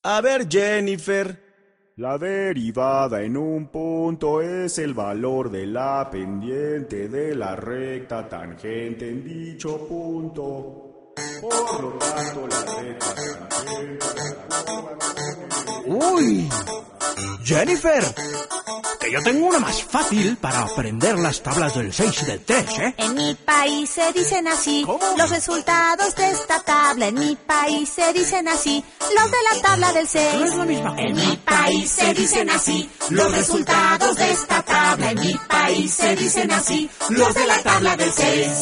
A ver, Jennifer. La derivada en un punto es el valor de la pendiente de la recta tangente en dicho punto. Por lo tanto, la recta tangente... ¡Uy! Jennifer, que yo tengo una más fácil para aprender las tablas del 6 y del 3, ¿eh? En mi país se dicen así. ¿Cómo? Los resultados de esta tabla. En mi país se dicen así. Los de la tabla del 6. No es la misma cosa. En mi país se dicen así. Los resultados de esta tabla. En mi país se dicen así. Los de la tabla del 6.